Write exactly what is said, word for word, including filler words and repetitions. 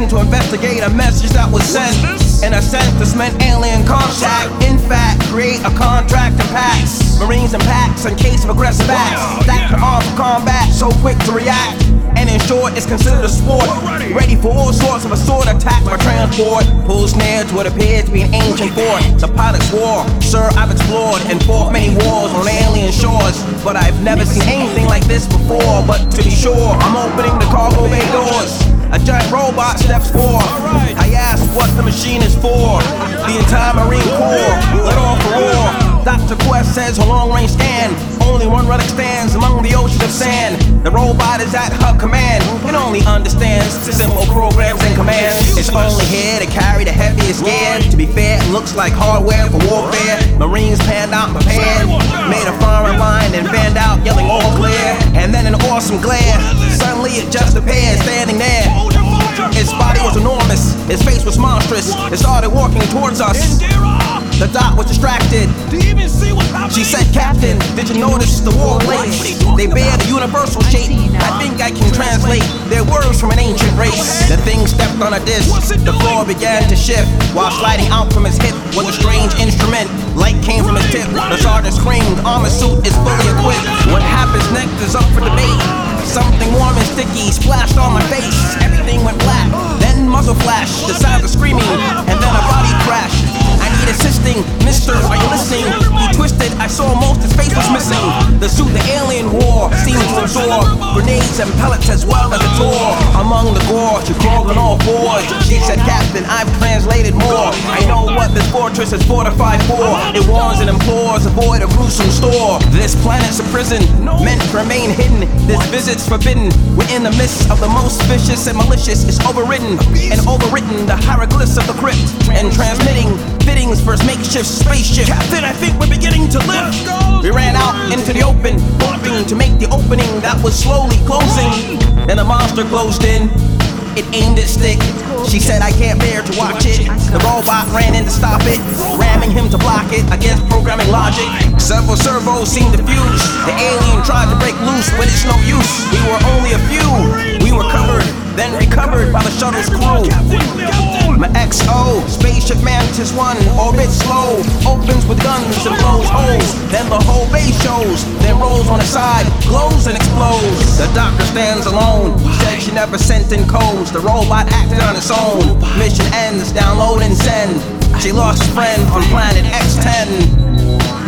begin to investigate a message that was sent. In a sense, this meant alien contact. In fact, create a contract and packs. Marines and packs in case of aggressive acts. Stacked to arm for combat, so quick to react. And in short, it's considered a sport. Ready for all sorts of assault attacks for transport. Pulls near to what appears to be an ancient fort. The pilot's war. Sir, I've explored and fought many wars on alien shores, but I've never seen anything like this before. But to be sure, I'm opening the cargo bay doors. A giant robot steps forth. I ask what the machine is for. The entire Marine Corps let off a roar. Doctor Quest says her long-range scan. Only one relic stands among the ocean of sand. The robot is at her command. It only understands simple programs and commands. It's only here to carry the heaviest gear. To be fair, it looks like hardware for warfare. Marines panned out and prepared. Made a firing line and fanned out, yelling all clear. And then an awesome glare. Suddenly it just appeared, standing there. His body was enormous. His face was monstrous. It started walking towards us. The doc was distracted. She said, Captain, did you notice the war plates? They bear the universal shape. I think I can translate their words from an ancient race. The thing stepped on a disc. The floor began to shift. While sliding out from his hip was a strange instrument. Light came from his tip. The sergeant screamed, armor suit is fully equipped. What happens next is up for debate. Something warm and sticky splashed on my face. Everything went black. Then muzzle flash. The sound of screaming. And then a body crash. I need assisting. Mister, are you listening? He twisted. I saw most his face was missing. The suit the alien wore seemed to absorb grenades and pellets as well as a tore. Among the gore, she crawled on all fours. She said, Captain, I've translated more. I know what this fortress is fortified for. It warns and implores, avoid a gruesome store. This planet's a prison, meant to remain hidden. This visit's forbidden. We're in the midst of the most vicious and malicious. It's overridden and overwritten the hieroglyphs of the crypt and transmitting fittings for his makeshift spaceship. Captain, I think we're beginning to lift. We ran out into the open, hoping to make the opening that was slowly closing. Then a monster closed in. It aimed its stick. She said, I can't bear to watch it. The robot ran in to stop it, ramming him to block it against programming logic. Several servos seemed to fuse. The alien tried to break loose, but it's no use. We were only a few. We were covered, then recovered by the shuttle's crew. My X O, Spaceship Mantis one, orbits slow, opens with guns and blows holes. Then the whole base shows, then rolls on the side, glows and explodes. The doctor stands alone, said she never sent in codes. The robot acted on its own. Mission ends, download and send. She lost a friend on planet X ten.